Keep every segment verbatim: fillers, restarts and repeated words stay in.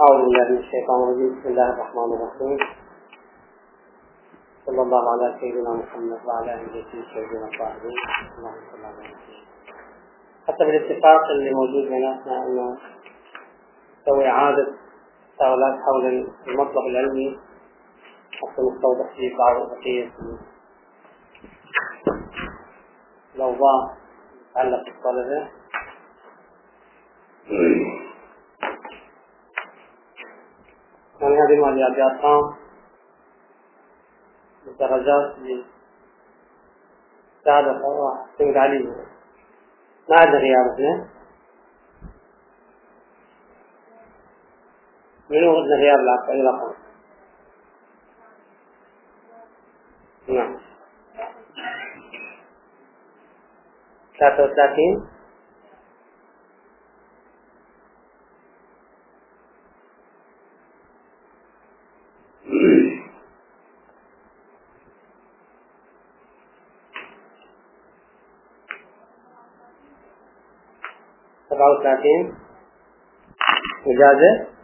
أعوذ بالله من الشيطان الرجيم. بسم الله الرحمن الرحيم. صلى الله على سيدنا محمد وعلى آله وصحبه الطاهرين. اللهم صل على محمد. حتى بالاتفاق اللي موجود بيناتنا أنه نسوي إعادة تساؤلات حول المطلب العلمي حتى نستوضح فيه بعض بقية الأوضاع تتعلق بالطلبة. يعني هذه الماليات بأرقام بالدرجات اللي ساعدت واحد عليه ما عندنا غياب هنا. منو عندنا غياب لعب أي رقم؟ نعم ثلاثة وثلاثين. سبعة وثلاثين إجازة.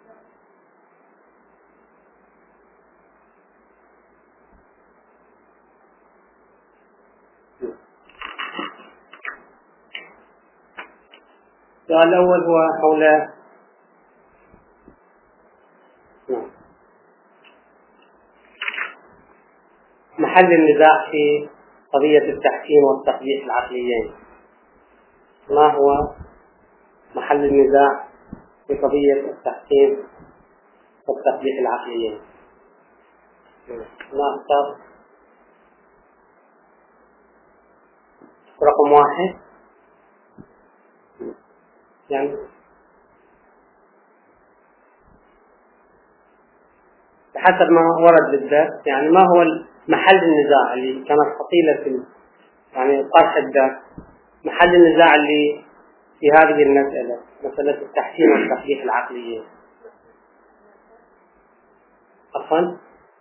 السؤال الأول هو حول محل النزاع في قضية التحكيم والتقبيح العقليين. ما هو محل النزاع في قضية التحكيم والتقبيح العقليين؟ ما أختار رقم واحد يعني بحسب ما ورد بالدرس. يعني ما هو محل النزاع اللي كانت حصيلة في يعني طرح الدرس، محل النزاع اللي في هذه المسألة، مسألة التحكيم والتقبيح العقليين. عفوا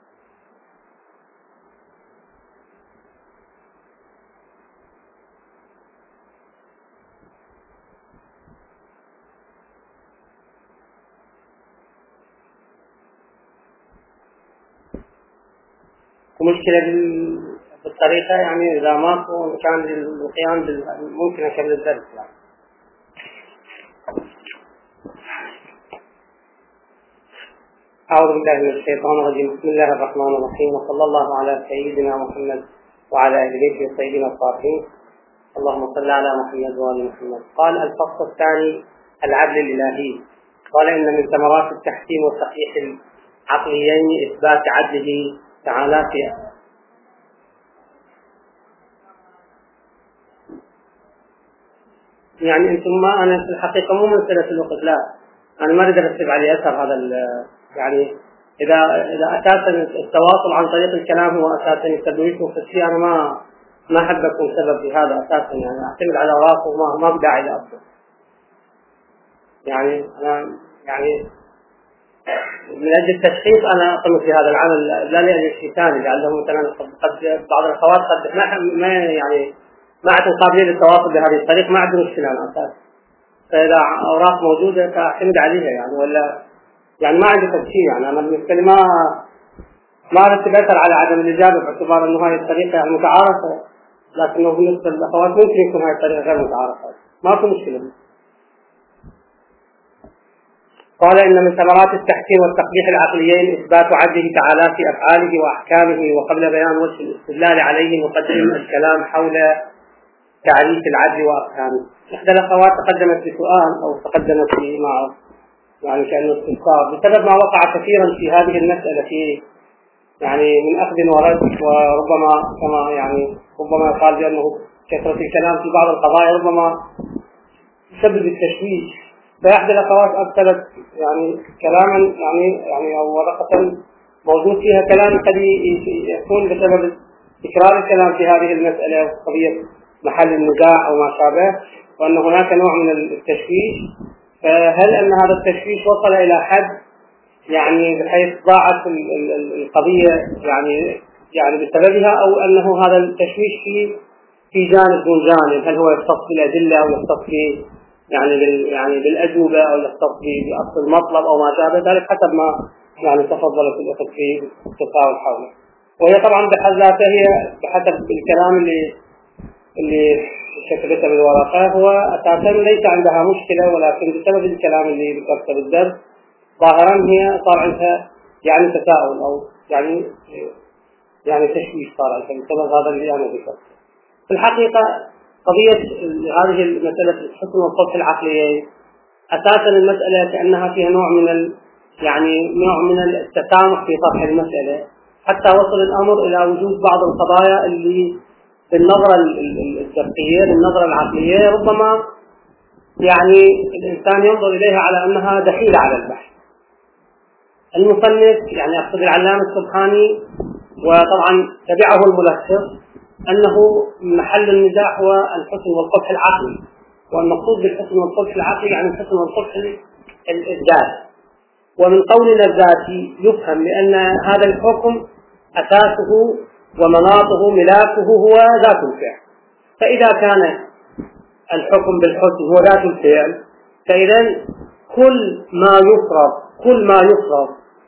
ومشكلة بالطريقة، يعني إذا ماكو كان للقيام ممكن أكمل الدرس. يعني أعوذ بالله من الشيطان الرجيم. بسم الله الرحمن الرحيم، وصلى الله على سيدنا محمد وعلى أهل بيته الطيبين الطاهرين. اللهم صل على محمد وآل محمد. قال الفصل الثاني العدل الإلهي. قال إن من ثمرات التحكيم والتقبيح العقليين إثبات عدله تعالى في يعني انتم ما انا في الحقيقه مو مساله الوقت، لا انا ما اريد ارتب عليه اثر هذا. يعني اذا اذا اساسا التواصل عن طريق الكلام هو اساسا يسبب في الشيء، انا ما ما احب اكون سبب في هذا اساسا. يعني اعتمد على راسه وما ما بداعي لاصله. يعني انا يعني من اجل التشخيص انا اقوم في هذا العمل، لا لاجل شيء ثاني، لانه مثلا قد بعض الاخوات قد ما يعني ما عندهم قابليه للتواصل بهذه الطريقه، ما عندهم مشكله على اساس. فاذا اوراق موجوده فاعتمد عليها يعني، ولا يعني ما عندي تفسير. يعني انا بالنسبه لي ما ما ارتب اثر على عدم الاجابه باعتبار انه هذه الطريقه يعني متعارفه، لكنه بالنسبه للاخوات ممكن يكون هذه الطريقه غير متعارفه، ما في مشكله. قال إن من ثمرات التحكيم والتقبيح العقليين إثبات عدله تعالى في أفعاله وأحكامه. وقبل بيان وجه الاستدلال عليه نقدم الكلام حول تعريف العدل وأفهامه. إحدى الأخوات تقدمت بسؤال أو تقدمت بما يعني كأنه استفسار بسبب ما وقع كثيرا في هذه المسألة، في يعني من أخذ ورد، وربما كما يعني ربما يقال بأنه كثرة الكلام في بعض القضايا ربما يسبب التشويش. فإحدى الأخوات أرسلت يعني كلاما يعني يعني أو ورقة موجود فيها كلام قد يكون بسبب تكرار الكلام في هذه المسألة وقضية محل النزاع أو ما شابه، وأن هناك نوع من التشويش. فهل أن هذا التشويش وصل إلى حد يعني بحيث ضاعت القضية يعني يعني بسببها، أو أنه هذا التشويش في في جانب دون جانب؟ هل هو يختص بالأدلة أو يختص يعني بال يعني بالأجوبة أو يختص بأصل المطلب أو ما شابه ذلك حسب ما يعني تفضلت الأخت في التساؤل حوله. وهي طبعا بحد ذاتها هي بحسب الكلام اللي اللي كتبته بالورقة هو أساسا ليس عندها مشكلة، ولكن بسبب الكلام اللي ذكرته بالدرس ظاهرا هي صار عندها يعني تساؤل أو يعني يعني تشويش صار عندها بسبب هذا اللي أنا ذكرته. في الحقيقة قضية هذه المسألة الحسن والقبح العقليين أساسا المسألة كأنها فيها نوع من ال يعني نوع من التسامح في طرح المسألة، حتى وصل الأمر إلى وجود بعض القضايا اللي بالنظرة الدقيقية بالنظرة العقلية ربما يعني الإنسان ينظر إليها على أنها دخيلة على البحث. المصنف يعني أقصد العلامة السبحاني وطبعا تبعه الملخص أنه محل النزاع هو الحسن والقبح العقلي، والمقصود بالحسن والقبح العقلي يعني الحسن والقبح الذاتي. ومن قولنا الذاتي يفهم لأن هذا الحكم أساسه ومناطه ملاكه هو ذات الفعل، فإذا كان الحكم بالحسن هو ذات الفعل فإذا كل ما يفرض كل ما يفرض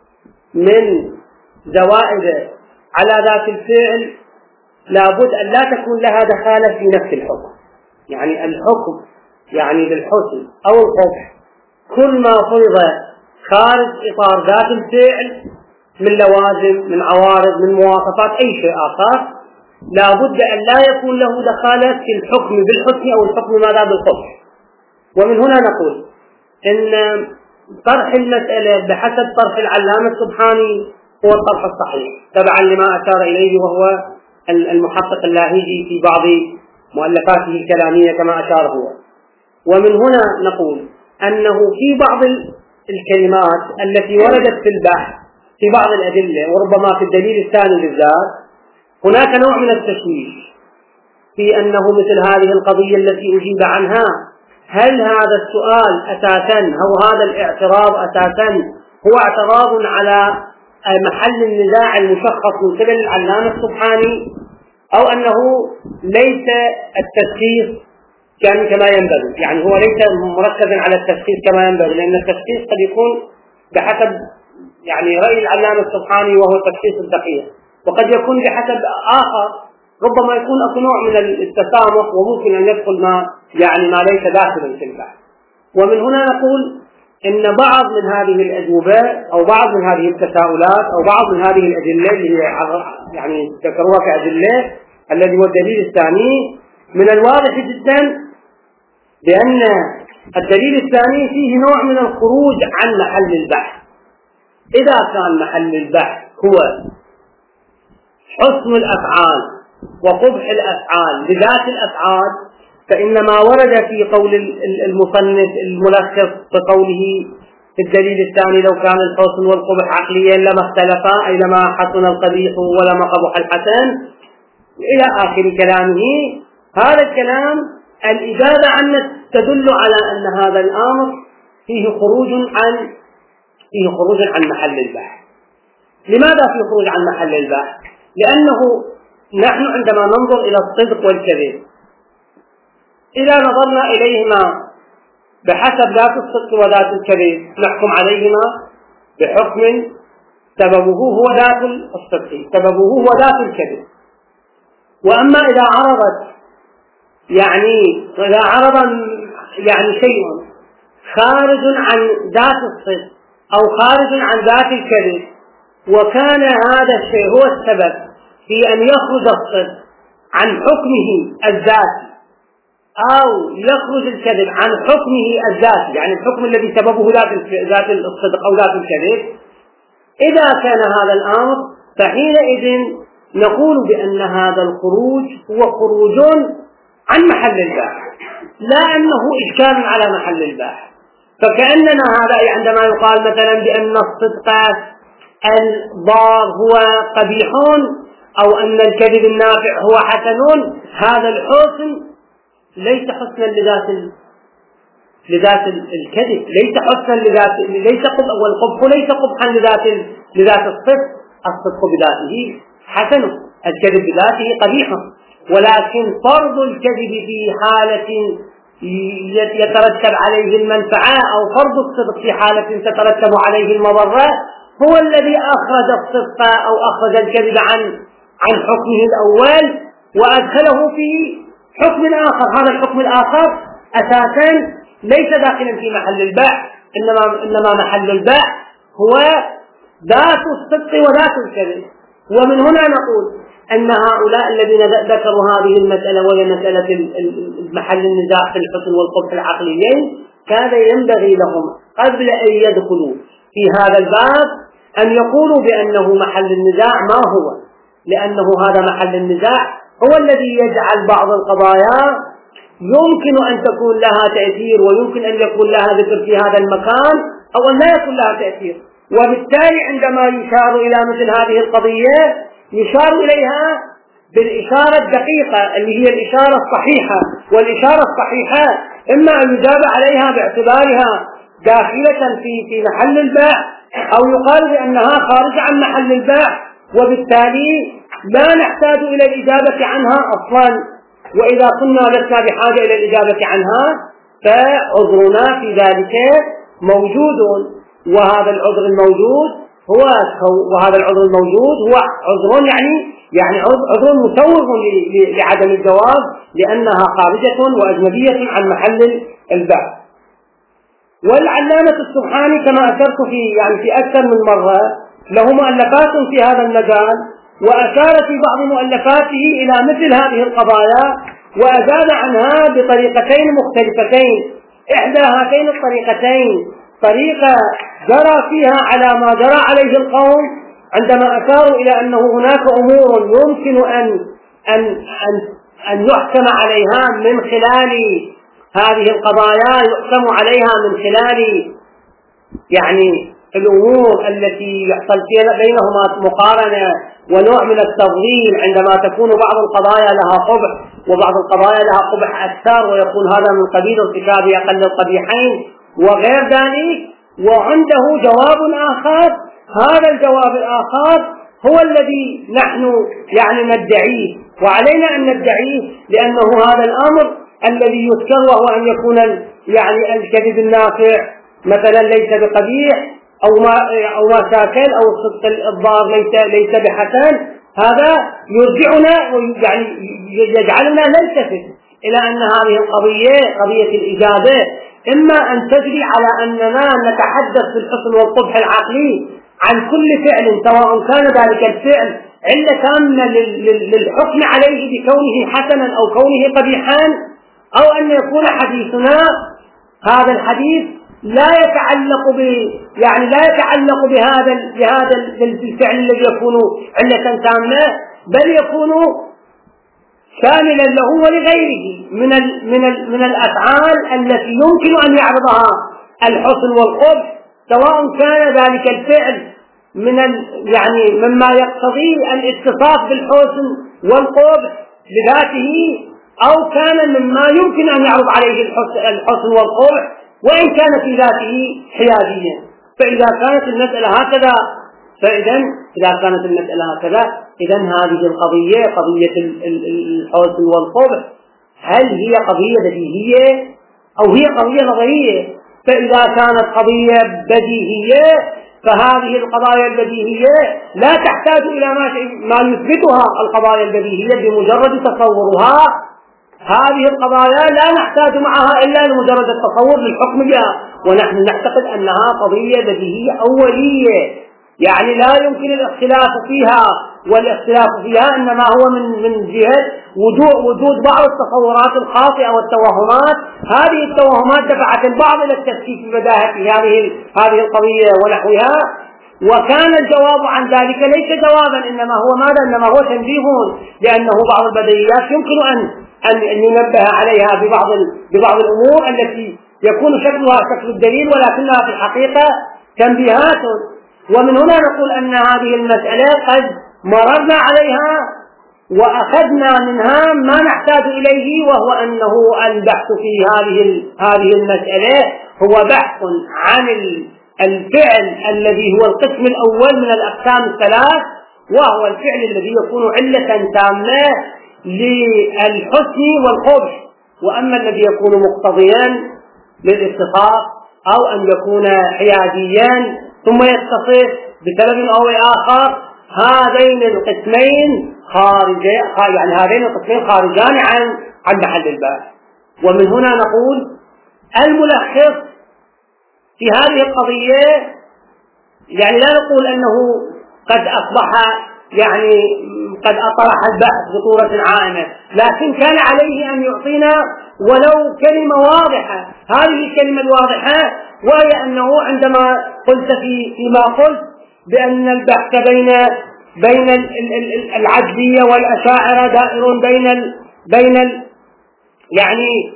من زوائد على ذات الفعل لابد أن لا تكون لها دخالة في نفس الحكم. يعني الحكم يعني بالحسن أو القبح كل ما فرض خارج إطار ذات الفعل من لوازم من عوارض من مواصفات أي شيء آخر لابد أن لا يكون له دخالة في الحكم بالحسن أو الحكم ماذا بالقبح. ومن هنا نقول إن طرح المسألة بحسب طرح العلامة السبحاني هو الطرح الصحيح تبعا لما أشار إليه وهو المحقق اللاهيجي في بعض مؤلفاته الكلامية كما أشار هو. ومن هنا نقول أنه في بعض الكلمات التي وردت في البحث في بعض الأدلة وربما في الدليل الثاني بالذات هناك نوع من التشويش في أنه مثل هذه القضية التي أجيب عنها هل هذا السؤال أساسا أو هذا الاعتراض أساسا هو اعتراض على محل النزاع المشخص من قبل العلامة السبحاني أو أنه ليس التشخيص كان كما ينبغي، يعني هو ليس مركزا على التشخيص كما ينبغي، لأن التشخيص قد يكون بحسب يعني رأي العلامة السبحاني وهو التشخيص الدقيق، وقد يكون بحسب آخر ربما يكون أكو نوع من التسامح وممكن أن يدخل ما يعني ما ليس داخلا في البحث. ومن هنا نقول إن بعض من هذه الأجوبة أو بعض من هذه التساؤلات أو بعض من هذه الأدلة اللي يعني ذكروها كأدلة الذي هو الدليل الثاني من الواضح جدا بأن الدليل الثاني فيه نوع من الخروج عن محل البحث. إذا كان محل البحث هو حسن الأفعال وقبح الأفعال بذات الأفعال فإن ما ورد في قول المصنف الملخص بقوله في الدليل الثاني لو كان الحسن والقبح عقليا لما اختلفا أي لما حسن القبيح ولما قبح الحسن إلى آخر كلامه. هذا الكلام الإجابة عنه تدل على أن هذا الأمر فيه خروج عن فيه خروج عن محل البحث. لماذا فيه خروج عن محل البحث؟ لأنه نحن عندما ننظر إلى الصدق والكذب إذا نظرنا إليهما بحسب ذات الصدق وذات الكذب نحكم عليهما بحكم سببه هو ذات الصدق سببه هو ذات الكذب. وأما إذا عرضت يعني إذا عرض يعني شيء خارج عن ذات الصدق أو خارج عن ذات الكذب وكان هذا الشيء هو السبب في أن يخرج الصدق عن حكمه الذاتي أو يخرج الكذب عن حكمه الذاتي يعني الحكم الذي سببه ذات الصدق أو ذات الكذب، إذا كان هذا الأمر فحينئذ نقول بأن هذا الخروج هو خروج عن محل البحث لا أنه إشكال على محل البحث. فكأننا هذا عندما يقال مثلا بأن الصدق الضار هو قبيح أو أن الكذب النافع هو حسن، هذا الحسن ليس حسنا لذات لذات الكذب ليس حسنا لذات ليس قبح والقبح ليس قبحا لذات لذات الصدق. الصدق بذاته حسن الكذب بذاته قبيح، ولكن فرض الكذب في حالة يترتب عليه المنفعة أو فرض الصدق في حالة تترتب عليه المضرة هو الذي أخرج الصدق أو أخرج الكذب عن عن حكمه الأول وأدخله في حكم آخر. هذا الحكم الآخر أساسا ليس داخلا في محل البيع، إنما إنما محل البيع هو ذات الصدق وذات الكذب. ومن هنا نقول أن هؤلاء الذين ذكروا هذه المسألة وهي مسألة محل النزاع في الحسن والقبح العقليين كان ينبغي لهم قبل أن يدخلوا في هذا الباب أن يقولوا بأنه محل النزاع ما هو، لأنه هذا محل النزاع هو الذي يجعل بعض القضايا يمكن أن تكون لها تأثير ويمكن أن يكون لها ذكر في هذا المكان أو أن لا يكون لها تأثير. وبالتالي عندما يشار إلى مثل هذه القضية يشار إليها بالإشارة الدقيقة اللي هي الإشارة الصحيحة، والإشارة الصحيحة إما أن يجاب عليها باعتبارها داخلة في في محل البيع أو يقال بأنها خارجة عن محل البيع، وبالتالي لا نحتاج إلى الإجابة عنها أصلا. وإذا كنا لسنا بحاجة إلى الإجابة عنها فعذرنا في ذلك موجود، وهذا العذر الموجود هو وهذا العذر الموجود هو عذر يعني يعني عذر مسوغ لعدم الجواز لأنها خارجة وأجنبية عن محل البيع. والعلامة السبحاني كما أشرت في يعني في أكثر من مرة له مؤلفات في هذا المجال، وأشار في بعض مؤلفاته إلى مثل هذه القضايا وأجاب عنها بطريقتين مختلفتين. إحدى هاتين الطريقتين طريقة جرى فيها على ما جرى عليه القوم عندما أشاروا إلى أنه هناك أمور يمكن أن أن أن أن يحكم عليها من خلال هذه القضايا، يحكم عليها من خلال يعني الأمور التي يحصل بينهما مقارنة ونوع من التفضيل عندما تكون بعض القضايا لها قبح وبعض القضايا لها قبح أكثر ويكون هذا من قبيل ارتكاب أقل القبيحين وغير ذلك. وعنده جواب آخر، هذا الجواب الآخر هو الذي نحن يعني ندعيه، وعلينا أن ندعيه لأنه هذا الأمر الذي يذكر وهو أن يكون يعني الكذب النافع مثلا ليس بقبيح أو ما أو ما شاكل أو الصدق الضار ليس ليس بحسن، هذا يرجعنا ويعني يجعلنا نلتفت إلى أن هذه القضية قضية الإجابة إما أن تجري على أننا نتحدث في الحسن والقبح العقلي عن كل فعل سواء كان ذلك الفعل علة تامة للحكم عليه بكونه حسنا أو كونه قبيحا، أو أن يكون حديثنا هذا الحديث لا يتعلق ب يعني لا يتعلق بهذا بهذا الفعل الذي يكون علة تامة، بل يكون شاملا له ولغيره من ال من ال من الأفعال التي يمكن أن يعرضها الحسن والقبح، سواء كان ذلك الفعل من ال يعني مما يقتضي الاتصاف بالحسن والقبح لذاته أو كان مما يمكن أن يعرض عليه الحسن والقبح وإن كان في ذاته حياديا. فإذا كانت المسألة هكذا فإذا إذا كانت المسألة هكذا إذا هذه القضية قضية الحسن والقبح هل هي قضية بديهية أو هي قضية نظرية؟ فإذا كانت قضية بديهية فهذه القضايا البديهية لا تحتاج إلى ما ما يثبتها القضايا البديهية بمجرد تصورها. هذه القضايا لا نحتاج معها إلا لمجرد التصور للحكم بها، ونحن نعتقد أنها قضية بديهية أولية يعني لا يمكن الاختلاف فيها، والاختلاف فيها إنما هو من من جهة وجود وجود بعض التصورات الخاطئة والتوهمات. هذه التوهمات دفعت البعض إلى التفكيك ببداهة هذه هذه القضية ونحوها، وكان الجواب عن ذلك ليس جوابا إنما هو ماذا؟ إنما هو تنبيه، لأنه بعض البديهيات يمكن أن أن ينبه عليها ببعض ببعض الأمور التي يكون شكلها شكل الدليل ولكنها في الحقيقة تنبيهات. ومن هنا نقول أن هذه المسألة قد مررنا عليها وأخذنا منها ما نحتاج إليه، وهو أنه البحث في هذه هذه المسألة هو بحث عن الفعل الذي هو القسم الأول من الأقسام الثلاث، وهو الفعل الذي يكون علة تامة للحسن والقبح. وأما الذي يكون مقتضيا للاتصاف أو أن يكون حياديا ثم يتصف بسبب أو آخر، هذين القسمين خارج يعني هذين القسمين خارجان عن عن محل البحث. ومن هنا نقول الملخص في هذه القضية، يعني لا نقول أنه قد أصبح يعني قد أطرح البحث بصورة عامة، لكن كان عليه أن يعطينا ولو كلمة واضحة. هذه الكلمة الواضحة وهي أنه عندما قلت في فيما قلت بأن البحث بين بين العدلية والأشاعرة دائر بين ال بين ال يعني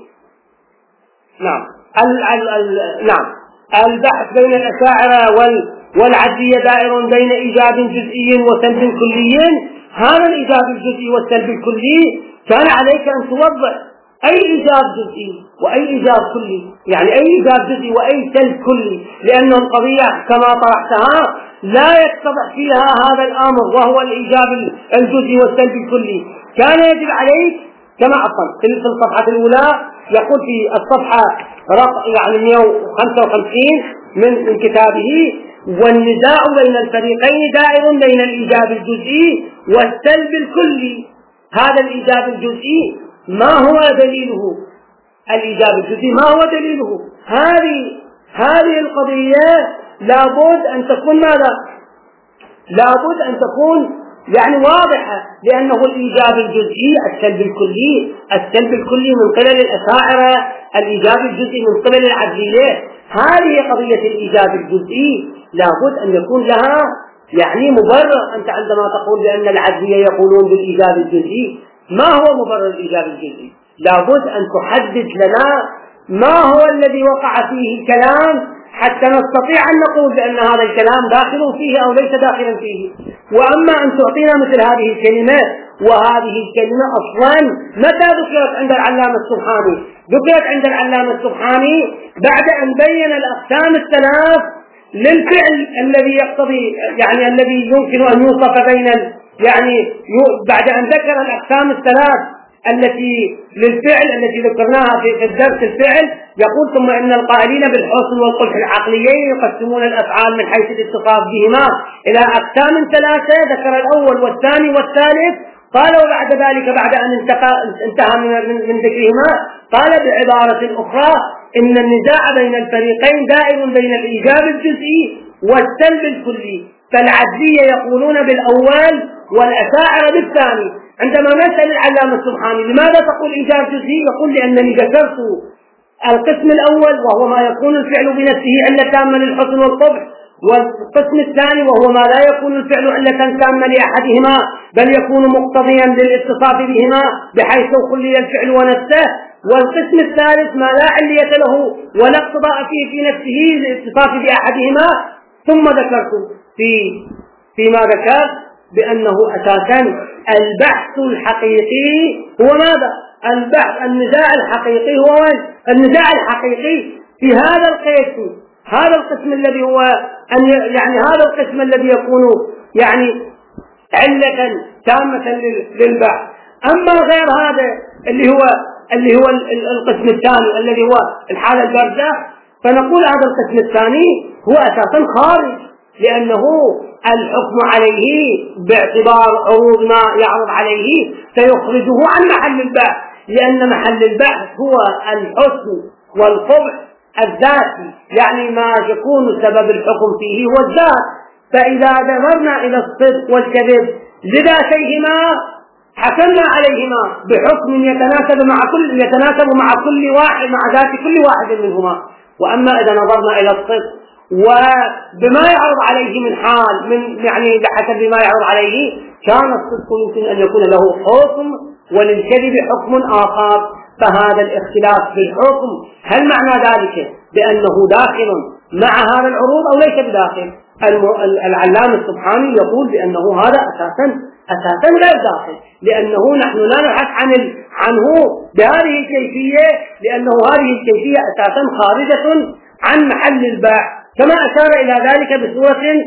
نعم ال ال ال نعم البحث بين الأشاعرة وال والعدلية دائر بين إيجاب جزئي وسلب كلي. هذا الإيجاب الجزئي والسلب الكلي كان عليك أن توضح أي إيجاب جزئي وأي إيجاب كلي، يعني أي إيجاب جزئي وأي سلب كلي، لأن القضية كما طرحتها لا يتضح فيها هذا الأمر وهو الإيجاب الجزئي والسلب الكلي. كان يجب عليك كما أصلا في الصفحة الأولى يقول في الصفحة يعني مئة وخمسة وخمسين من من كتابه: والنزاع بين الفريقين دائر بين الإيجاب الجزئي والسلب الكلي. هذا الإيجاب الجزئي ما هو دليله؟ الإيجاب الجزئي ما هو دليله؟ هذه هذه القضية لابد أن تكون ماذا؟ لابد أن تكون يعني واضحة، لأنه الإيجاب الجزئي السلب الكلي، السلب الكلي من قبل الأشاعرة، الإيجاب الجزئي من قبل العدلية. هذه قضية الإيجاب الجزئي لابد أن يكون لها يعني مبرر. أنت عندما تقول بأن العدلية يقولون بالإيجاب الجزئي، ما هو مبرر الإيجاب الجزئي؟ لابد أن تحدد لنا ما هو الذي وقع فيه الكلام حتى نستطيع أن نقول بأن هذا الكلام داخل فيه أو ليس داخلا فيه. وأما أن تعطينا مثل هذه الكلمة، وهذه الكلمة أصلا متى ذكرت عند العلامة السبحاني؟ ذكرت عند العلامة السبحاني بعد أن بين الأقسام الثلاث للفعل الذي يقتضي يعني الذي يمكن أن يوصف بين يعني بعد أن ذكر الأقسام الثلاث التي للفعل التي ذكرناها في الدرس الفعل، يقول: ثم إن القائلين بالحسن والقبح العقليين يقسمون الأفعال من حيث الاتصاف بهما إلى أقسام ثلاثة، ذكر الأول والثاني والثالث. قال: وبعد ذلك بعد أن انتهى من ذكرهما قال بعبارة أخرى: إن النزاع بين الفريقين دائر بين الإيجاب الجزئي والسلب الكلي، فالعدلية يقولون بالأول والأشاعرة بالثاني. عندما نسأل العلامة السبحاني لماذا تقول إيجاب جزئي؟ يقول: لأنني ذكرت القسم الأول وهو ما يكون الفعل بنفسه علة تامة للحسن والقبح، والقسم الثاني وهو ما لا يكون الفعل علة تامة لأحدهما بل يكون مقتضيا للاتصاف بهما بحيث خلي الفعل ونفسه، والقسم الثالث ما لا علية له ولا اقتضاء فيه في نفسه للاتصاف بأحدهما. ثم ذكرت في فيما ذكرت بأنه أساسا البحث الحقيقي هو ماذا؟ البحث النزاع الحقيقي هو النزاع الحقيقي في هذا القسم، هذا القسم الذي هو أن يعني هذا القسم الذي يكون يعني علة تامة للبحث. أما غير هذا اللي هو اللي هو القسم الثاني الذي هو الحالة الباردة، فنقول هذا القسم الثاني هو أساسا خارج، لأنه الحكم عليه باعتبار عروض ما يعرض عليه سيخرجه عن محل البحث، لأن محل البحث هو الحسن والقبح الذاتي، يعني ما يكون سبب الحكم فيه هو الذات. فإذا نظرنا إلى الصدق والكذب لذاتيهما حكمنا عليهما بحكم يتناسب مع كل يتناسب مع كل واحد مع ذات كل واحد منهما. وأما إذا نظرنا إلى الصدق وبما يعرض عليه من حال من يعني بحسب ما يعرض عليه، كان الصدق يمكن أن يكون له حكم وللكذب حكم آخر. فهذا الاختلاف في الحكم هل معنى ذلك بأنه داخل مع هذا العروض أو ليس بداخل؟ العلامة السبحاني يقول بأنه هذا أساسا أساسا غير داخل، لأنه نحن لا نبحث عن عنه بهذه الكيفية، لأنه هذه الكيفية أساسا خارجة عن محل البحث، كما أشار إلى ذلك بصورة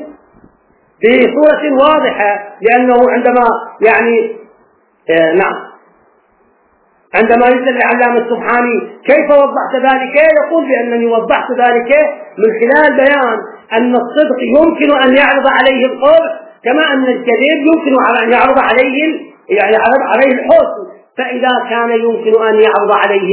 بصورة واضحة. لأنه عندما يعني آه نعم عندما يسأل العلامة السبحاني كيف وضحت ذلك؟ يقول بأنني وضحت ذلك من خلال بيان أن الصدق يمكن أن يعرض عليه القبح كما أن الكذب يمكن أن يعرض عليه يعني يعرض عليه الحسن. فإذا كان يمكن أن يعرض عليه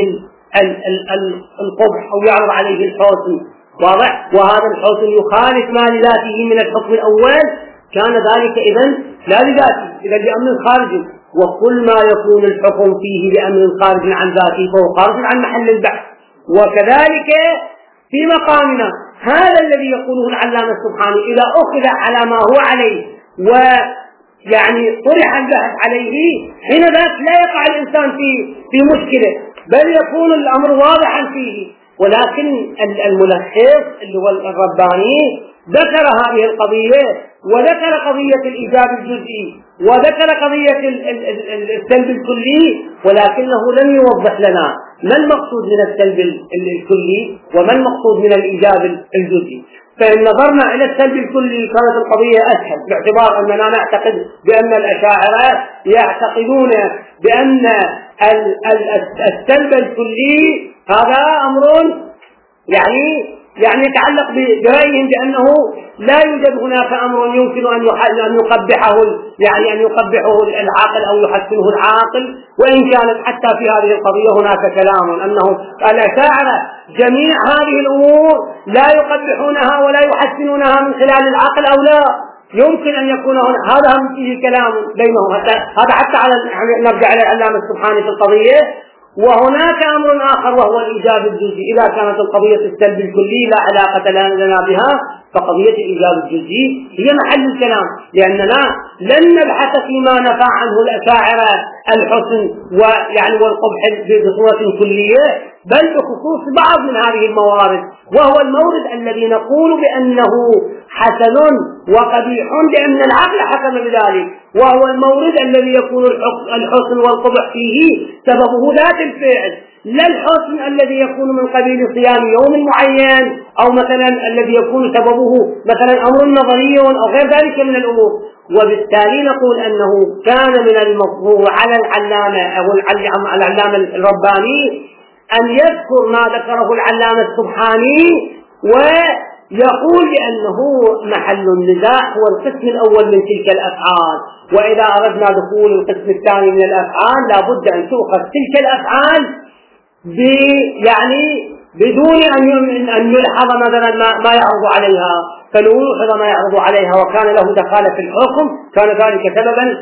القبح أو يعرض عليه الحسن واضح، وهذا الحسن يخالف ما لذاته من الحكم الأول، كان ذلك إذن لا لذاته، إذا لأمر خارجي، وكل ما يكون الحكم فيه لأمر خارج عن ذاته فهو خارج عن محل البحث. وكذلك في مقامنا هذا الذي يقوله العلامة السبحاني إذا أخذ على ما هو عليه ويعني طرح البحث عليه، حين ذاك لا يقع الإنسان في في مشكلة، بل يكون الأمر واضحا فيه. ولكن الملخص اللي هو الرباني ذكر هذه القضية، وذكر قضية الإيجاب الجزئي، وذكر قضية السلب الكلي، ولكنه لم يوضح لنا ما المقصود من السلب الكلي وما المقصود من الإيجاب الجزئي. فإن نظرنا إلى السلب الكلي كانت القضية أسهل، باعتبار أننا نعتقد بأن الأشاعرة يعتقدون بأن السلب الكلي هذا أمر يعني يعني يتعلق برأيهم بأنه لا يوجد هناك أمر يمكن أن يقبحه يعني أن يقبحه العاقل أو يحسنه العاقل، وإن كانت حتى في هذه القضية هناك كلام أنه الأشاعرة جميع هذه الأمور لا يقبحونها ولا يحسنونها من خلال العقل أو لا يمكن أن يكون هذا هم فيه كلام بينهم. هذا حتى على نرجع إلى العلامة السبحاني في القضية. وهناك أمر آخر وهو الإيجاب الجزئي. إذا كانت القضية السلب الكلي لا علاقة لنا بها، فقضية الإيجاب الجزئي هي محل الكلام، لأننا لن نبحث فيما نفى عنه الأشاعرة الحسن ويعني والقبح بصورة كلية، بل بخصوص بعض من هذه الموارد، وهو المورد الذي نقول بأنه حسن وقبيح لأن العقل حكم بذلك، وهو المورد الذي يكون الحسن والقبح فيه سببه ذات الفعل، لا الحسن الذي يكون من قبيل صيام يوم معين أو مثلا الذي يكون سببه مثلا أمر نظري أو غير ذلك من الأمور. وبالتالي نقول أنه كان من المفروض على العلامة أو العلامة الرباني أن يذكر ما ذكره العلامة السبحاني ويقول بأنه محل النزاع هو القسم الأول من تلك الأفعال، وإذا أردنا دخول القسم الثاني من الأفعال لابد أن تؤخذ تلك الأفعال يعني بدون أن يلحظ مثلا ما يعرض عليها، فلو يلحظ ما يعرض عليها وكان له دخالة في الحكم كان ذلك سببا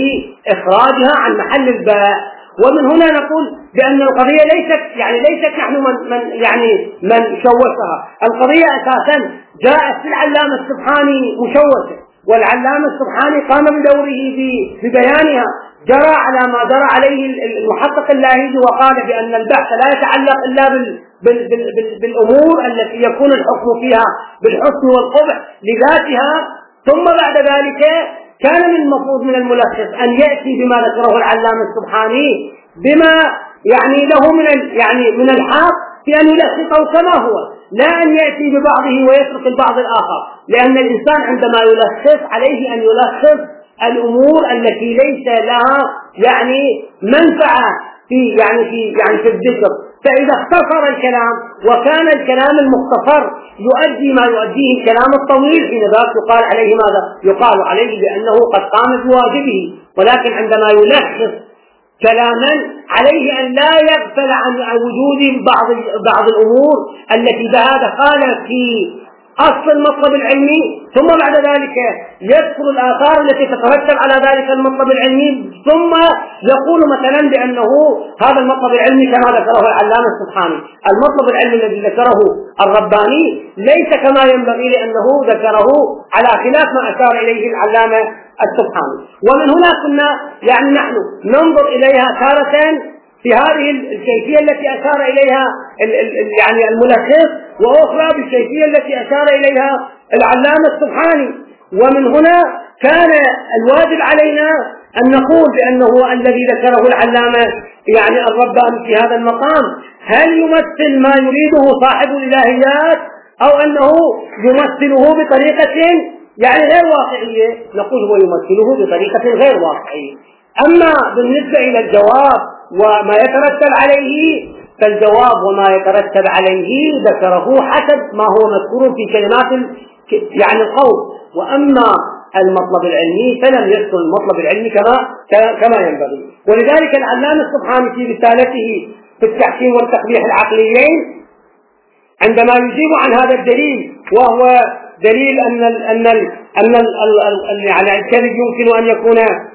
لإخراجها عن محل الباء. ومن هنا نقول بأن القضية ليست يعني ليست نحن من, من يعني من شوشها، القضية أساسا جاءت في العلامة السبحاني مشوشة، والعلامة السبحاني قام بدوره ببيانها، جرى على ما جرى عليه المحقق اللاهيجي وقال بأن البحث لا يتعلق إلا بال بال بال بال بالأمور التي يكون الحكم فيها بالحسن والقبح لذاتها. ثم بعد ذلك كان من المفروض من الملخص أن يأتي بما ذكره العلامة السبحاني بما يعني له من يعني من الحق في أن يلخصه كما هو، لا أن يأتي ببعضه ويترك البعض الآخر، لأن الإنسان عندما يلخص عليه أن يلخص الأمور التي ليس لها يعني منفعة في يعني في يعني في الذكر. فإذا اختصر الكلام وكان الكلام المختصر يؤدي ما يؤديه الكلام الطويل، حين ذاك يقال عليه ماذا؟ يقال عليه بأنه قد قام بواجبه. ولكن عندما يلخص كلاما عليه أن لا يغفل عن وجود بعض بعض الأمور التي بها دخالة في أصل المطلب العلمي، ثم بعد ذلك يذكر الآثار التي تترتب على ذلك المطلب العلمي، ثم يقول مثلا بأنه هذا المطلب العلمي كما ذكره العلامة السبحاني. المطلب العلمي الذي ذكره الرباني ليس كما ينبغي لأنه ذكره على خلاف ما أشار إليه العلامة السبحاني. ومن هنا كنا يعني نحن ننظر إليها تارة في هذه الكيفية التي أشار إليها يعني الملخص، وأخرى بالكيفية التي أشار إليها العلامة السبحاني. ومن هنا كان الواجب علينا أن نقول بأنه الذي ذكره العلامة يعني الرباني في هذا المقام هل يمثل ما يريده صاحب الإلهيات أو أنه يمثله بطريقة يعني غير واقعية؟ نقول هو يمثله بطريقة غير واقعية. أما بالنسبة إلى الجواب وما يترتب عليه، فالجواب وما يترتب عليه ذكره حسب ما هو مذكور في كلمات يعني القول. وأما المطلب العلمي فلم يذكر المطلب العلمي كما كما ينبغي. ولذلك العلامة السبحاني في رسالته في التحكيم والتقبيح العقليين عندما يجيب عن هذا الدليل، وهو دليل أن ال أن ال أن ال ال يعني الكذب يمكن أن يكون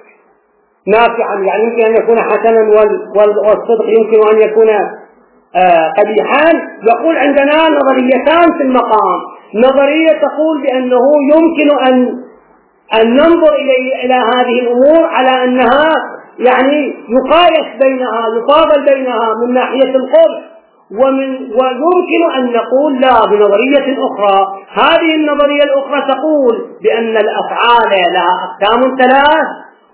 نافعا، يعني يمكن أن يكون حسنا، والصدق يمكن أن يكون آه قبيحان، يقول عندنا نظريتان في المقام. نظرية تقول بأنه يمكن أن أن ننظر إلى إلى هذه الأمور على أنها يعني يقايس بينها يفاضل بينها من ناحية القبح، ومن ويمكن أن نقول لا بنظرية أخرى. هذه النظرية الأخرى تقول بأن الأفعال لها أقسام ثلاث،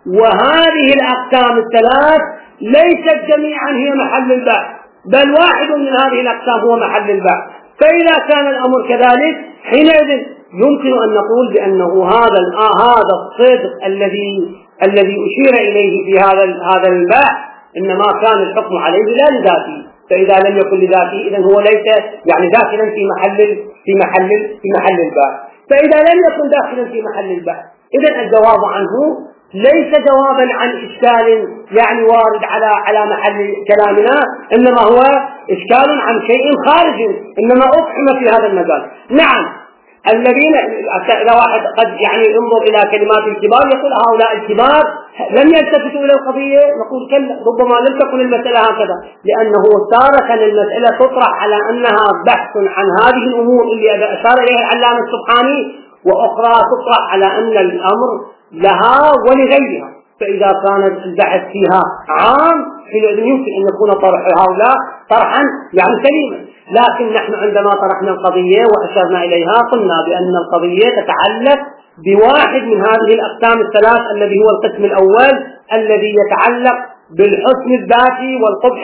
وهذه الأقسام الثلاث ليست جميعا هي محل البحث، بل واحد من هذه الأقسام هو محل البحث. فإذا كان الأمر كذلك حينئذ يمكن أن نقول بأنه هذا هذا الصدق الذي الذي أشير إليه في هذا هذا البحث إنما كان الحكم عليه لا لذاته، فإذا لم يكن لذاته إذن هو ليس يعني داخلا في محل في محل في محل البحث. فإذا لم يكن داخلا في محل البحث إذن الجواب عنه ليس جوابا عن إشكال يعني وارد على على محل كلامنا، إنما هو إشكال عن شيء خارج، إنما أفهم في هذا المجال. نعم، الذين إذا واحد قد يعني ينظر إلى كلمات الكبار يقول هؤلاء الكبار لم يلتفتوا إلى القضية، نقول كلا، ربما لم تكن المسألة هكذا، لأنه تارة المسألة تطرح على أنها بحث عن هذه الأمور اللي أشار إليها العلامة السبحاني، وأخرى تطرح على أن الأمر لها ولغيرها. فإذا كان البحث فيها عام حينئذ يمكن أن يكون طرح هؤلاء طرحا يعني سليما. لكن نحن عندما طرحنا القضية وأشرنا إليها قلنا بأن القضية تتعلق بواحد من هذه الأقسام الثلاث الذي هو القسم الأول الذي يتعلق بالحسن الذاتي والقبح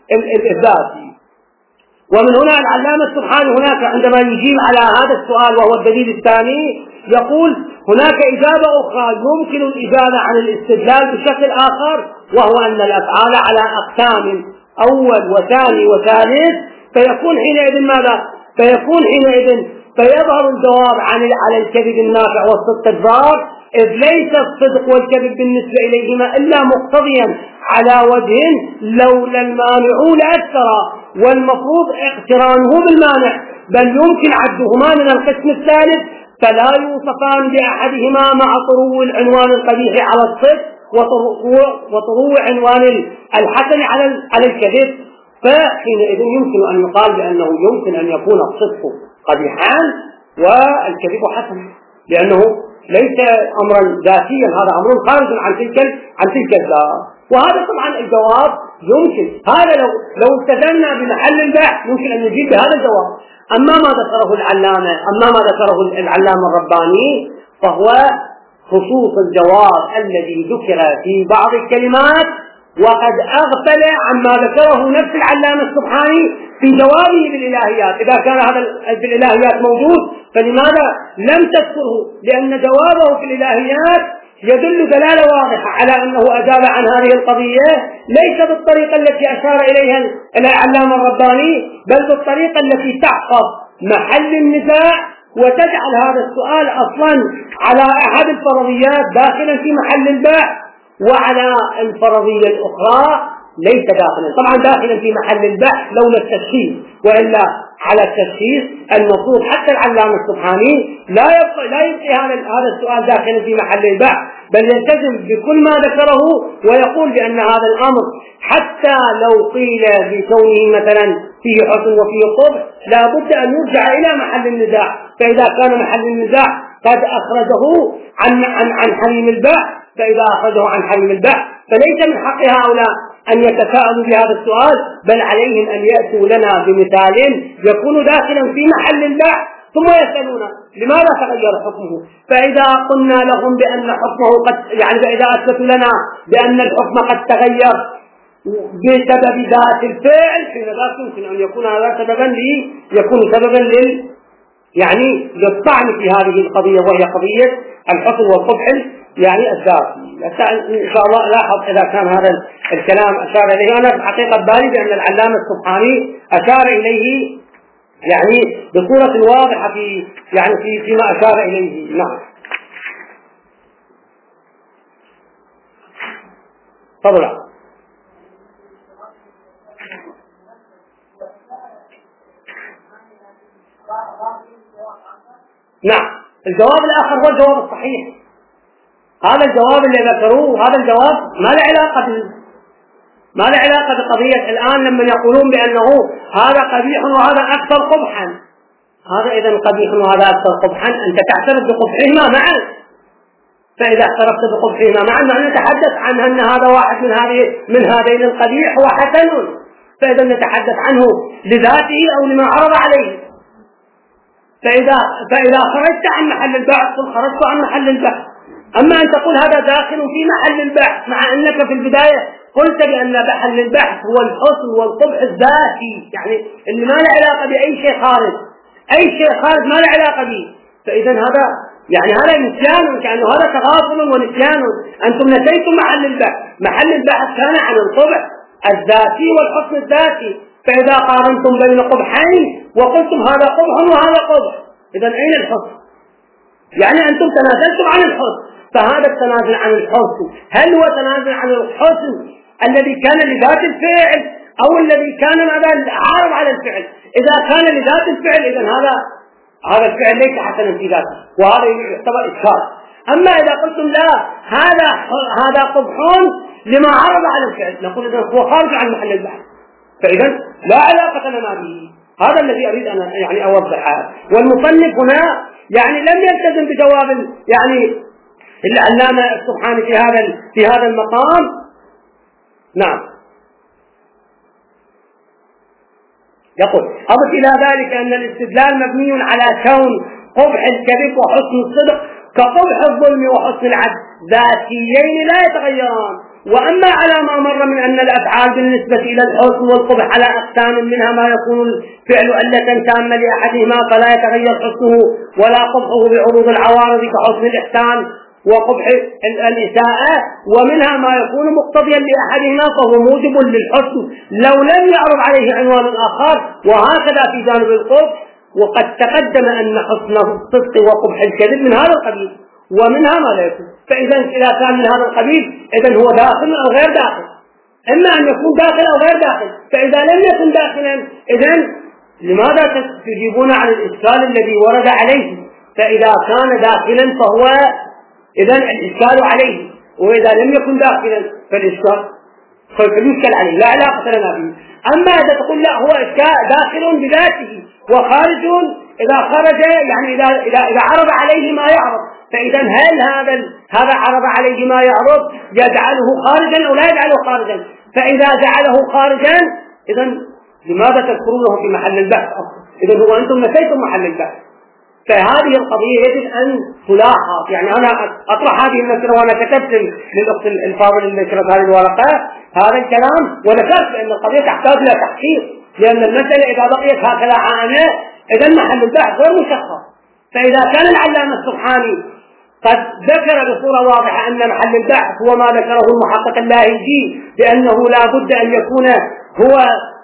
الذاتي. ومن هنا العلامة السبحاني هناك عندما يجيب على هذا السؤال وهو الدليل الثاني يقول هناك إجابة أخرى يمكن الإجابة عن الاستدلال بشكل آخر، وهو أن الأفعال على أقسام أول وثاني وثالث، فيكون حينئذ ماذا؟ فيكون حينئذ فيظهر الجواب عن على الكذب النافع والصدق الضار، إذ ليس الصدق والكذب بالنسبة إليهما إلا مقتضيا على وجه لولا المانع لأكثر، والمفروض اقترانه بالمانع، بل يمكن عدهما من القسم الثالث، فلا يوصفان بأحدهما مع طرو العنوان القبيح على الصدق وطرو عنوان الحسن على على الكذب. فحينئذ يمكن أن يقال بأنه يمكن أن يكون الصدق قبيحان والكذب حسن، لأنه ليس أمرا ذاتيا، هذا أمر خارج عن تلك عن تلك الذات. وهذا طبعا الجواب يمكن، هذا لو لو التزمنا بمحل البحث يمكن أن نجيب بهذا الجواب. أما ما ذكره العلامة أما ما ذكره العلامة الرباني فهو خصوص الجواب الذي ذكر في بعض الكلمات، وقد أغفل عما ذكره نفس العلامة السبحاني في جوابه بالإلهيات. إذا كان هذا بالإلهيات موجود فلماذا لم تذكره؟ لأن جوابه في الإلهيات يدل دلالة واضحة على أنه أجاب عن هذه القضية ليس بالطريقة التي أشار إليها العلامة الرباني، بل بالطريقة التي تحفظ محل النزاع وتجعل هذا السؤال أصلا على أحد الفرضيات داخلا في محل البحث، وعلى الفرضية الأخرى ليس داخلا، طبعا داخلا في محل البحث لولا التشخيص، وإلا على التشخيص المفروض حتى العلامة السبحاني لا يبقى لا يبقى هذا هذا السؤال داخلا في محل البحث، بل يلتزم بكل ما ذكره ويقول بأن هذا الأمر حتى لو قيل بكونه مثلا فيه حسن وفيه قبح لا بد أن يرجع إلى محل النزاع. فإذا كان محل النزاع قد أخرجه عن عن عن حريم البحث، فإذا أخرجه عن حريم البحث فليس من حق هؤلاء أن يتساءلوا بهذا السؤال، بل عليهم أن يأتوا لنا بمثال يكون داخلا في محل البحث ثم يسألون لماذا تغير حكمه. فإذا قلنا لهم بأن حكمه قد يعني فإذا أثبتوا لنا بأن الحكم قد تغير بسبب ذات الفعل، حين ذات يمكن أن يكون هذا سببا لي يكون سببا لل يعني للطعن في هذه القضية، وهي قضية الحسن والقبح يعني الذاتي. إن شاء الله لاحظ إذا كان هذا الكلام أشار إليه، أنا في حقيقة بالي بأن العلامة السبحاني أشار إليه يعني بصورة واضحة في يعني في فيما أشار إليه. نعم تفضل. نعم الجواب الآخر هو الجواب الصحيح. هذا الجواب اللي ذكروه هذا الجواب ما له علاقة ب... ما له علاقة بقضية الآن لما يقولون بأنه هذا قبيح وهذا أكثر قبحا. هذا إذا قبيح وهذا أكثر قبحا أنت تعترف بقبحهما معا، فإذا اعترفت بقبحهما معا معنى نتحدث عن أن هذا واحد من هذه من هذين القبيح وحسن، فإذا نتحدث عنه لذاته أو لما عرض عليه. فإذا فإذا خرجت عن محل البحث قل خرجت عن محل البحث. أما أن تقول هذا داخل في محل البحث مع أنك في البداية قلت بأن محل البحث هو الحسن والقبح الذاتي، يعني اللي ما له علاقة بأي شيء خارج، أي شيء خارج ما له علاقة به. فإذا هذا يعني هذا نسيان، كأنه هذا تغافل ونسيان. أنتم نسيتم محل البحث. محل البحث كان عن القبح الذاتي والحسن الذاتي. فإذا قارنتم بين قبحين وقلتم هذا قبح وهذا قبح، إذا أين الحسن؟ يعني أنتم تنازلتم عن الحسن. فهذا التنازل عن الحسن هل هو تنازل عن الحسن الذي كان لذات الفعل أو الذي كان ماذا عارض على الفعل؟ إذا كان لذات الفعل إذا هذا هذا الفعل ليس حسنا في ذاته وهذا يعتبر إشكال. أما إذا قلتم لا هذا هذا قبح لما عرض على الفعل، نقول إذا هو خارج عن محل البحث، فإذا لا علاقة لنا به. هذا الذي أريد أن يعني أوضحه. والمصنف هنا يعني لم يلتزم بجواب يعني العلامة السبحاني في هذا في هذا المقام. نعم يقول أضف إلى ذلك أن الاستدلال مبني على كون قبح الكذب وحسن الصدق كقبح الظلم وحسن العدل ذاتيين لا يتغيران. وأما على ما مر من أن الأفعال بالنسبة إلى الحسن والقبح على أقسام منها ما يكون الفعل علة تامة لأحدهما فلا يتغير حسنه ولا قبحه بعروض العوارض كحسن الإحسان وقبح الإساءة، ومنها ما يكون مقتضيا لأحدهما فهو موجب للحسن لو لم يعرض عليه عنوان آخر. وهكذا في جانب القبح، وقد تقدم أن حسنه الصدق وقبح الكذب من هذا القبيل ومنها ما لا يكون. فإذا إذا كان من هذا القبيل إذن هو داخل أو غير داخل، إما أن يكون داخل أو غير داخل. فإذا لم يكن داخلا إذن لماذا تجيبون عن الإشكال الذي ورد عليه؟ فإذا كان داخلا فهو إذن الإشكال عليه، وإذا لم يكن داخلا فالإشكال فالإشكال عليه لا علاقة لنا به. أما إذا تقول لا هو إشكال داخل بذاته وخارج إذا خرج يعني إذا إذا إذا عرض عليه ما يعرض، فإذا هل هذا هذا عرض عليه ما يعرض يجعله خارجا أو لا يجعله خارجا؟ فإذا جعله خارجا إذا لماذا تذكرونه في محل البحث؟ إذا هو أنتم نسيتم محل البحث. فهذه القضية يجب أن تلاحظ. يعني أنا أطرح هذه المسألة وأنا كتبت للأخت الفاضل اللي كتبت هذه الورقة هذا الكلام، وذكرت أن القضية تحتاج إلى تحقيق، لأن المسألة إذا بقيت هكذا عامة إذا محل البحث غير مشخص. فإذا كان العلامة السبحاني قد ذكر بصورة واضحة أن محل البحث هو ما ذكره المحقق اللاهجي بأنه لا بد أن يكون هو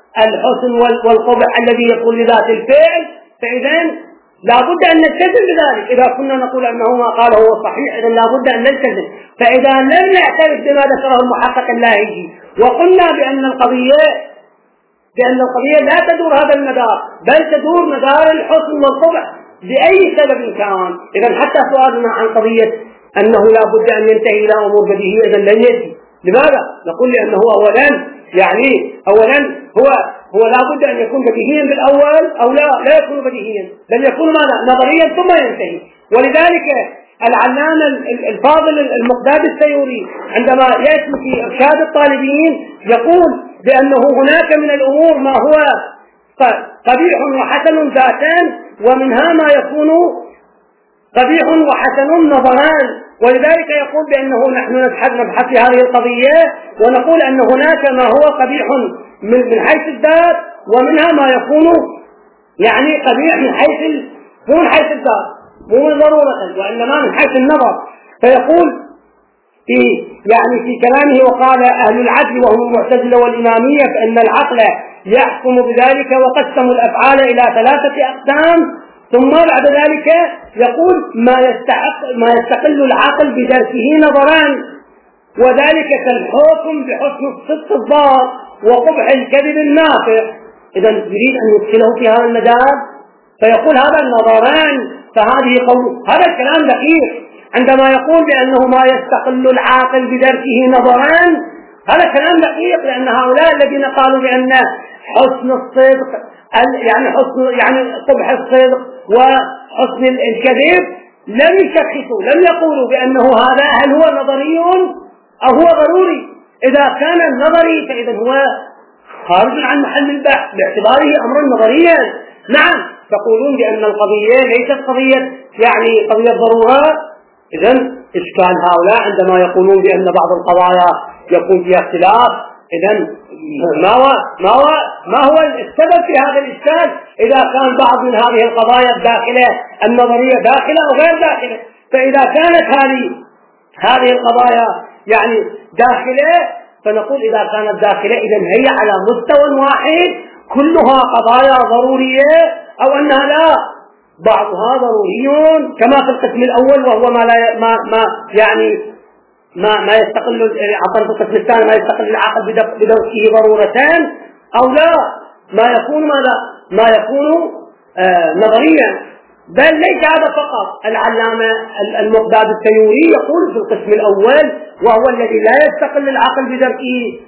الحسن والقبح الذي يكون لذات الفعل، فإذا لا بد أن نلتزم بذلك. إذا كنا نقول أنه ما قاله هو صحيح إذا لا بد أن نلتزم. فإذا لم نعترف بما ذكره المحقق اللاهجي وقلنا بأن القضية بأن القضية لا تدور هذا المدار بل تدور مدار الحسن والقبح بأي سبب كان، إذا حتى سؤالنا عن قضية أنه لا بد أن ينتهي إلى أمور بديهية إذا لن يأتي. لماذا؟ نقول لأنه أولا يعني أولا هو هو لا بد أن يكون بديهيا بالأول أو لا لا يكون بديهيا بل يكون ماذا نظريا ثم ينتهي. ولذلك العلامة الفاضل المقداد السيوري عندما يأتي في إرشاد الطالبين يقول بأنه هناك من الأمور ما هو قبيح وحسن ذاتان ومنها ما يكون قبيح وحسن نظران. ولذلك يقول بأنه نحن نبحث في هذه القضية ونقول أن هناك ما هو قبيح من حيث الذات ومنها ما يكون يعني قبيح من حيث مو من حيث الذات مو ضرورة وإنما من حيث النظر. فيقول في يعني في كلامه وقال أهل العدل وهم المعتزلة والإمامية فإن العقل يحكم بذلك، وقسموا الأفعال إلى ثلاثة أقسام. ثم بعد ذلك يقول ما يستحق ما يستقل العقل بدركه نظران، وذلك كالحكم بحسن الصدق الظاهر وقبح الكذب النافع. إذا يريد أن يدخله في هذا المجال فيقول هذا النظران. فهذه قول هذا الكلام دقيق عندما يقول بأنه ما يستقل العاقل بدركه نظران. هذا كلام دقيق، لأن هؤلاء الذين قالوا بأن حسن الصدق يعني حسن يعني قبح الصدق وحسن الكذب لم يشخصوا، لم يقولوا بأنه هذا هل هو نظري أو هو ضروري. إذا كان النظري فإذا هو خارج عن محل البحث باعتباره أمرا نظريا. نعم تقولون بأن القضية ليست قضية يعني قضية ضرورة. إذن إشكال هؤلاء عندما يقولون بأن بعض القضايا يكون فيها اختلاف، إذن ما هو ما هو ما هو السبب في هذا الإشكال إذا كان بعض من هذه القضايا الداخلة النظرية داخلة أو غير داخلة؟ فإذا كانت هذه هذه القضايا يعني داخلة فنقول إذا كانت داخلة إذن هي على مستوى واحد كلها قضايا ضرورية، أو أنها لا بعضها ضروري كما في القسم الأول وهو ما لا ما ما يعني ما ما يستقل عقل في القسم الثاني ما يستقل العقل بدركه ضرورتان، أو لا ما يكون ماذا ما يكون آه نظريا. بل ليس هذا فقط، العلامة المقداد التيوري يقول في القسم الأول وهو الذي لا يستقل العقل بدركه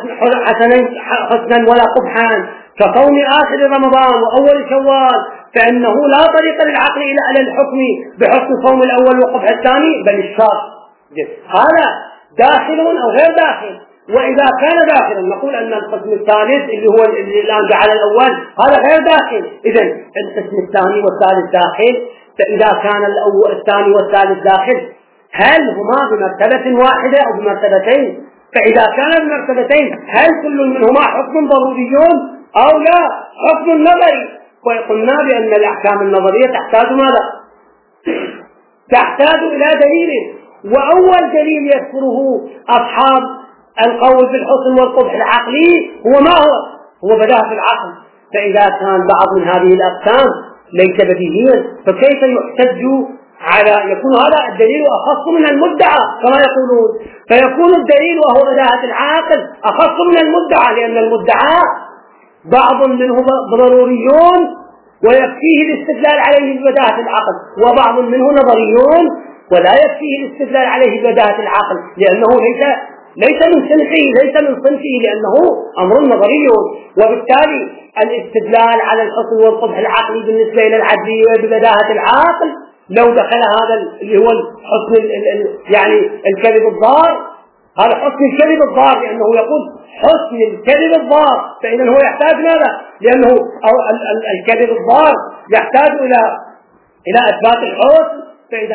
حسنا حسنا ولا قبحا كصوم آخر رمضان وأول شوال، فإنه لا طريق للعقل إلى على الحكم بحسن صوم الأول وقبح الثاني بل الشرط. هذا داخل أو غير داخل؟ وإذا كان داخلا نقول أن القسم الثالث اللي هو اللي الآن جعل الأول هذا غير داخل. إذن القسم الثاني والثالث داخل. فإذا كان الأول الثاني والثالث داخل هل هما بمرتبة واحدة أو بمرتبتين؟ فإذا كان بمرتبتين هل كل منهما حكم ضروري أو لا حكم نظري؟ وقلنا بأن الأحكام النظرية تحتاج ماذا؟ تحتاج إلى دليل، وأول دليل يذكره أصحاب القول بالحسن والقبح العقلي هو ما هو؟ هو بداهة العقل. فإذا كان بعض من هذه الأقسام ليس بديهيا فكيف يحتج على يكون هذا الدليل أخص من المدعى كما يقولون؟ فيكون الدليل وهو بداهة العقل أخص من المدعى، لأن المدعى بعض منه ضروريون ويكفيه الاستدلال عليه ببداهة العقل، وبعض منه نظريون ولا يكفيه الاستدلال عليه ببداهة العقل لأنه ليس ليس من صنفه ليس من صنفه لأنه أمر نظري. وبالتالي الاستدلال على الحسن والقبح العقلي بالنسبة إلى العدلية ببداهة العقل لو دخل هذا اللي هو الحسن يعني الكذب الضار، هذا حسن الكذب الضار لأنه يقول حسن الكذب الضار، فإذا هو يحتاج ماذا؟ لأنه أو الكذب الضار يحتاج إلى إلى إثبات الحسن. فإذا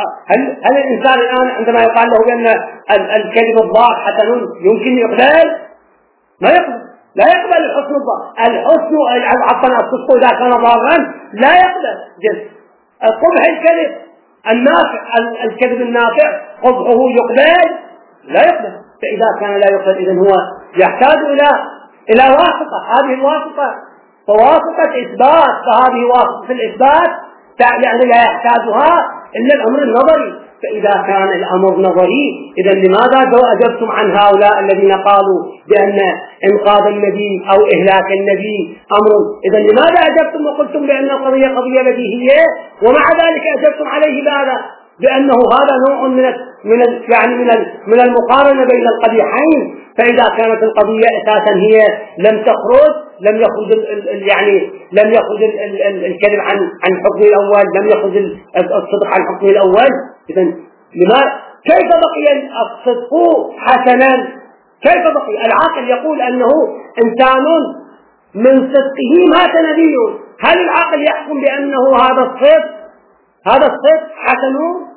هل هل الإنسان الآن عندما يقال له بأن الكذب الضار حسن يمكن يقبل؟ ما يقبل، لا يقبل الحسن الضار. الحسن عفوا الصدق إذا كان ضارا لا يقبل جنس. قبح الكذب النافع الكذب النافع قبحه يقبل؟ لا يقبل. فإذا كان لا يقبل إذن هو يحتاج إلى إلى واسطة. هذه الواسطة فواسطة إثبات، فهذه واسطة الإثبات يعني لا يحتاجها إلا الأمر النظري. فإذا كان الأمر نظري إذن لماذا أجبتم عن هؤلاء الذين قالوا بأن إنقاذ النبي أو إهلاك النبي أمر؟ إذن لماذا أجبتم وقلتم بأن القضية قضية بديهية ومع ذلك أجبتم عليه بهذا بأنه هذا نوع من من يعني من من المقارنة بين القبيحين؟ فإذا كانت القضية أساسا هي لم تخرج لم يخرج يعني لم يخرج الكذب عن عن حكمه الأول، لم يخرج الصدق عن حكمه الأول، إذن لما كيف بقي الصدق حسنا؟ كيف بقي؟ العقل يقول أنه إنسان من صدقه مات نبي. هل العقل يحكم بأنه هذا الصدق هذا الصدق حسن؟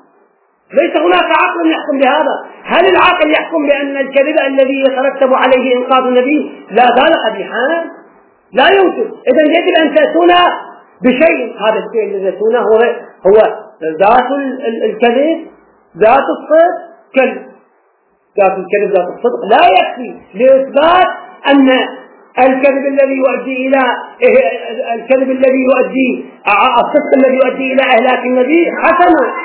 ليس هناك عقل يحكم بهذا. هل العقل يحكم بأن الكذب الذي يترتب عليه إنقاذ النبي لا زال قبيحا؟ لا يمكن. إذن يجب أن تأتونا بشيء، هذا الشيء الذي يأتونه هو هو ذات الكذب ذات الصدق كذب. ذات الكذب ذات الصدق لا يكفي لإثبات أن الكذب الذي يؤدي إلى الكذب الذي يؤدي الصدق الذي يؤدي إلى إهلاك النبي حسنا.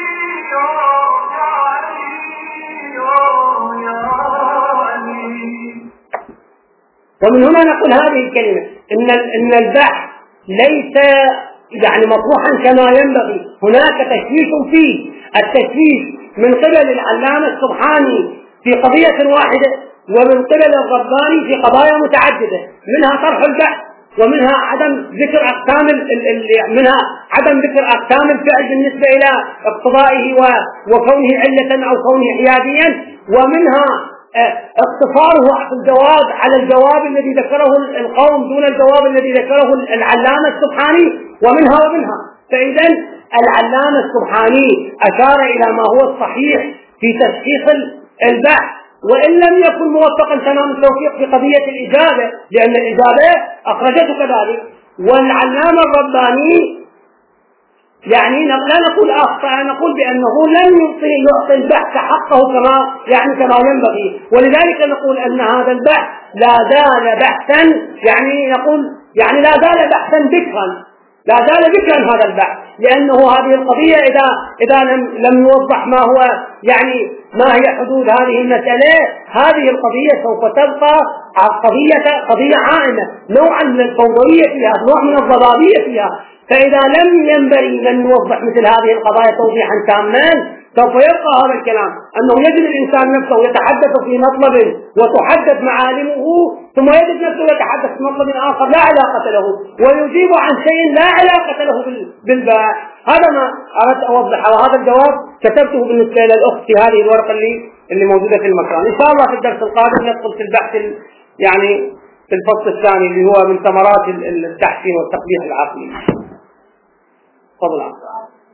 ومن هنا نقول هذه الكلمة إن إن البحث ليس يعني مطروحا كما ينبغي، هناك تشويش فيه، التشويش من قبل العلامة السبحاني في قضية واحدة، ومن قبل الرباني في قضايا متعددة، منها طرح البحث، ومنها عدم ذكر أقسام منها عدم ذكر أقسام الفعل بالنسبة إلى اقتضائه وكونه علة أو كونه حياديا، ومنها اقتصاره في الجواب على الجواب الذي ذكره القوم دون الجواب الذي ذكره العلامة السبحاني، ومنها ومنها. فإذا العلامة السبحاني أشار إلى ما هو الصحيح في تشخيص البحث، وإن لم يكن موفقا تمام التوفيق في قضية الإجابة، لأن الإجابة أخرجته كذلك. والعلامة الرباني يعني لا نقول أخطأ، نقول بأنه لم يعطي البحث حقه كما يعني كما ينبغي، ولذلك نقول أن هذا البحث لا زال بحثا، يعني نقول يعني لا زال بحثا بكرا، لا زال بكرا هذا البحث، لأنه هذه القضية إذا إذا لم لم يوضح ما هو يعني ما هي حدود هذه المسألة، هذه القضية سوف تبقى قضية قضية عائمة، نوعا من الفوضوية فيها، نوع من الضبابية فيها. فإذا لم ينبغي من يوضح مثل هذه القضايا توضيحا تاما، سوف يبقى هذا الكلام أنه يجد الإنسان نفسه يتحدث في مطلب وتحدد معالمه، ثم يجد نفسه يتحدث في مطلب آخر لا علاقة له، ويجيب عن شيء لا علاقة له بالباء. هذا ما أردت أوضحه، وهذا الجواب كتبته بالنسبة للأخت في هذه الورقة اللي اللي موجودة في المكان. إن شاء الله في الدرس القادم ندخل في البحث يعني في الفصل الثاني اللي هو من ثمرات التحسين والتقبيح العقلي. تفضل.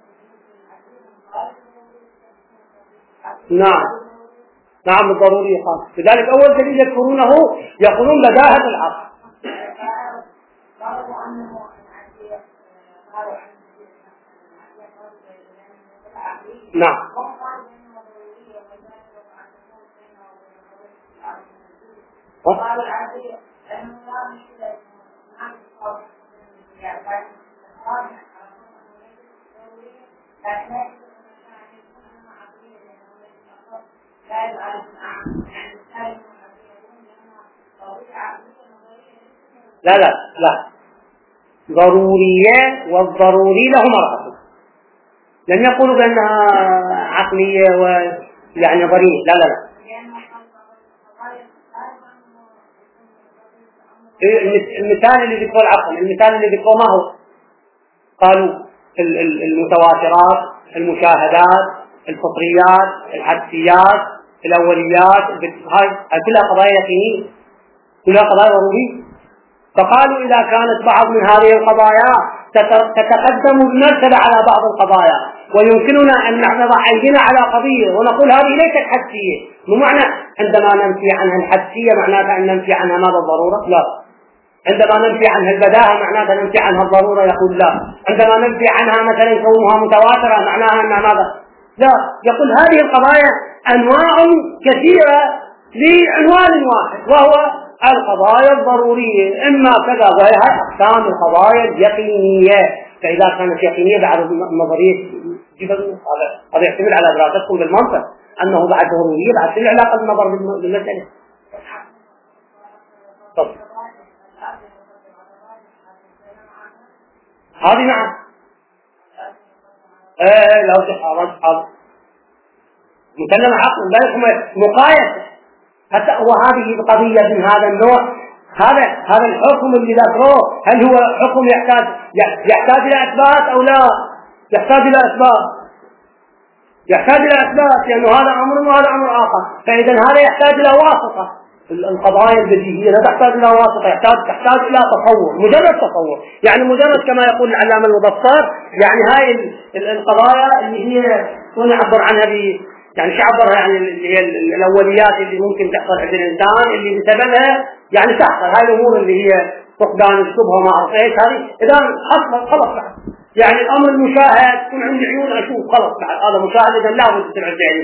نعم نعم بالضروري يقال، لذلك أول دليل يذكرونه يقولون بداهة العقل. نعم لا لا لا ضرورية، والضروري له مراتب، لم يقولوا بأنها عقلية ويعني ضرورية، لا لا لا. المثال اللي ذكره العقل، المثال اللي ذكره ما هو؟ قالوا المتواترات، المشاهدات، الفطريات، الحدسيات، الأوليات، هاي كلها قضايا يقينية، كلها قضايا ضرورية. فقالوا إذا كانت بعض من هذه القضايا تتقدم المرتبة على بعض القضايا، ويمكننا أن نعرض أيدينا على قضية ونقول هذه ليست حدسية، مو معنى عندما ننفي عنها الحدسية معناتها أن ننفي عنها ماذا الضرورة؟ لا. عندما ننفي عنها البداهة معناتها ننفي عنها الضرورة؟ يقول لا. عندما ننفي عنها مثلا كونها متواترة معناها أنها ماذا؟ لا. يقول هذه القضايا أنواع كثيرة لعنوان واحد، وهو القضايا الضرورية، إما كذا، وهي أقسام القضايا اليقينية. فإذا كانت يقينية بعد النظرية هذا يحتمل على دراستكم بالمنطق أنه بعد ضرورية بعد كل علاقة بالنظر بالمسألة. طب هذه نعم ايه لو تحاول تحاول مكلم عقل لا يكون مقايسة، حتى وهذه القضية من هذا النوع، هذا هذا الحكم اللي ذكروه هل هو حكم يحتاج يحتاج إلى إثبات أو لا؟ يحتاج إلى إثبات، يحتاج إلى إثبات، لأنه هذا أمر وهذا أمر آخر. فإذا هذا يحتاج إلى واسطة، القضايا البديهية لا تحتاج إلى واسطة، يحتاج تحتاج إلى تصور، مجرد تصور، يعني مجرد كما يقول العلامة المبصر، يعني هاي القضايا اللي هي ونعبر عنها ب يعني شعبرها يعني اللي هي الأوليات اللي ممكن تحصل عند الإنسان اللي بسببها يعني تحصل هاي الأمور اللي هي فقدان الشبهة وما أعرف إيش، هذه إذا حصل خلص بعد يعني الأمر المشاهد تكون عندي عيون أشوف خلص بعد هذا مشاهد إذا لا بد تسمع عندي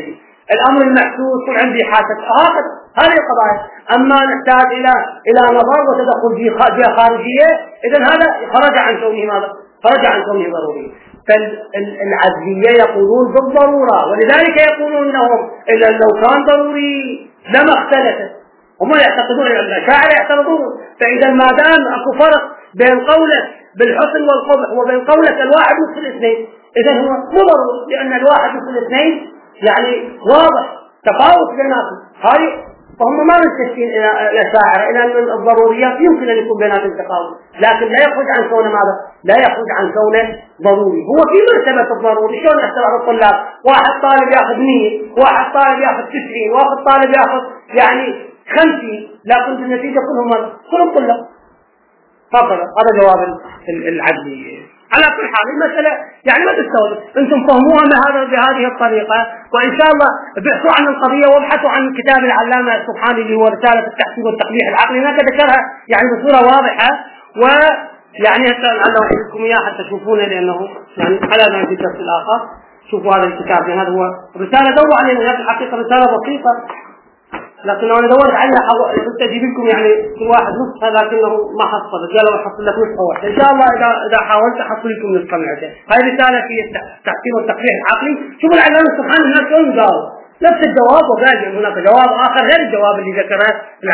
الأمر المحسوس يكون عندي حاسة هكذا هذه القضايا. أما نحتاج إلى إلى نظر وتدخل جهة خارجية، إذن هذا خرج عن كونه ماذا؟ خرج عن كونه ضروري. فالعدلية يقولون بالضرورة، ولذلك يقولون إنهم إلا لو كان ضروري لما اختلفت. هم يعتقدون الأشاعرة يعترضون. فإذا ما دام أكو فرق بين قولك بالحسن والقبح وبين قولك الواحد نصف الاثنين، إذن هو مو ضروري، لأن الواحد نصف الاثنين يعني واضح تفاوت بيناتهم. هاي فهم ما مستشفين إلى الأشاعرة إلى أن الضروريات يمكن أن يكون بيناتهم تفاوت، لكن لا يخرج عن كونه ماذا؟ لا يخرج عن كونه ضروري. هو في مرتبة الضروري. شلون يحصل على الطلاب؟ واحد طالب يأخذ مية، واحد طالب يأخذ تسعين، واحد طالب يأخذ يعني خمسين، لكن النتيجة كلهم كلهم طلاب. فقط هذا جواب العدلي. على كل حال المسألة يعني ما تستوعب، انتم فهموها بهذا بهذه الطريقة، وان شاء الله ابحثوا عن القضية وابحثوا عن كتاب العلامة السبحاني اللي هو رسالة التحسين والتقبيح العقلي، هناك ذكرها يعني بصورة واضحة، ويعني هسه لعله احكم اياه حتى تشوفونه، لانه يعني على ما في الدرس الاخر شوفوا هذا الكتاب، لان هذا هو رسالة دوروا عليه، هذه الحقيقة رسالة بسيطة، لكن انا دورت عليها قلت اجيب لكم يعني كل واحد نسخه، لكنه ما حصلت، قالوا احصل لك نسخه واحده. ان شاء الله اذا اذا حاولت احصل لكم نسخه من عندي. هاي رساله في التحسين والتقبيح العقلي. شوفوا العلامه سبحان الله شلون قالوا نفس الجواب، وقال هناك جواب اخر غير الجواب اللي ذكره